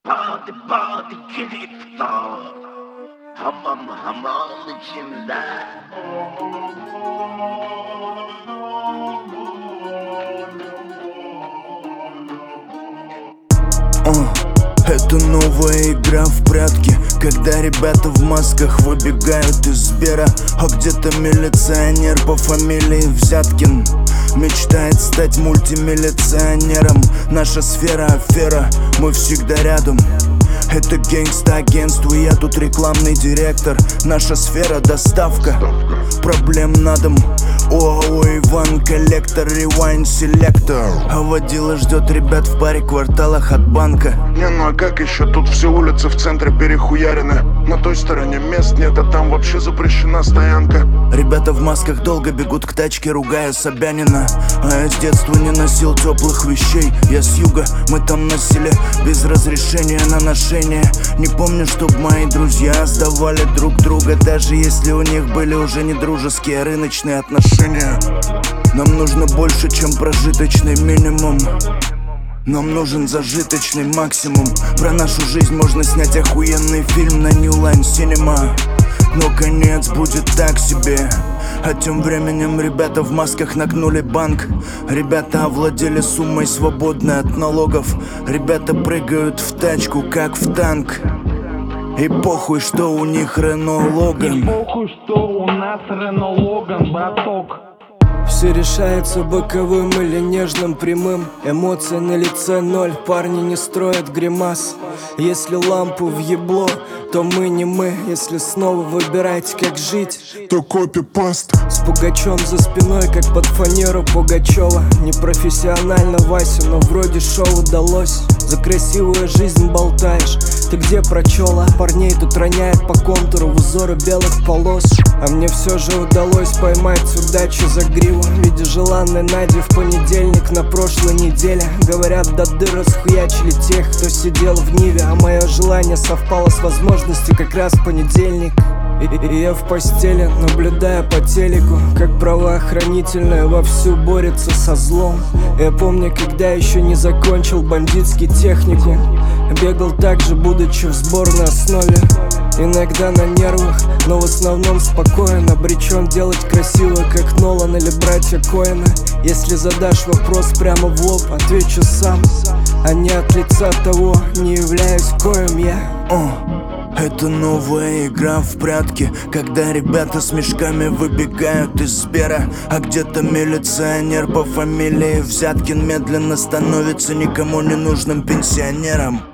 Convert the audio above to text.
Party kickstart. Hamam içimde. Это новая игра в прятки, когда ребята в масках выбегают из Сбера, а где-то милиционер по фамилии Взяткин мечтает стать мультимиллионером. Наша сфера афера, мы всегда рядом. Это гангста-агентство, я тут рекламный директор. Наша сфера доставка проблем на дом. ОАО Иван, коллектор, ревайн, селектор. А водила ждет ребят в паре кварталах от банка. Не, ну а как еще? Тут все улицы в центре перехуярены. На той стороне мест нет, а там вообще запрещена стоянка. Ребята в масках долго бегут к тачке, ругая Собянина. А я с детства не носил теплых вещей. Я с юга, мы там носили без разрешения на ношение. Не помню, чтоб мои друзья сдавали друг друга, даже если у них были уже не дружеские, а рыночные отношения. Нам нужно больше, чем прожиточный минимум. Нам нужен зажиточный максимум. Про нашу жизнь можно снять охуенный фильм на New Line Cinema. Но конец будет так себе. А тем временем ребята в масках нагнули банк. Ребята овладели суммой, свободной от налогов. Ребята прыгают в тачку, как в танк. И похуй, что у них Рено Логан. И похуй, что у нас Рено Логан, браток. Все решается боковым или нежным прямым. Эмоции на лице ноль, парни не строят гримас. Если лампу въебло, то мы не мы. Если снова выбирать, как жить, то копипаст. с Пугачем за спиной, как под фанеру Пугачева. Непрофессионально, Вася, но вроде шоу удалось. За красивую жизнь болтаешь, ты где прочела? Парней тут роняет по контуру в узоры белых полос. А мне все же удалось поймать удачу за гриву в виде желанной Нади в понедельник на прошлой неделе. Говорят, до дыр расхуячили тех, кто сидел в Ниве. А мое желание совпало с возможностью как раз в понедельник. И я в постели, наблюдая по телеку, как правоохранительная вовсю борется со злом. Я помню, когда еще не закончил бандитский техникум, бегал так же, будучи в сборной основе. Иногда на нервах, но в основном спокоен. Обречен делать красиво, как Нолан или братья Коэна. Если задашь вопрос прямо в лоб, отвечу сам, а не от лица того, не являюсь коем я. Это новая игра в прятки, когда ребята с мешками выбегают из Сбера, а где-то милиционер по фамилии Взяткин медленно становится никому не нужным пенсионером.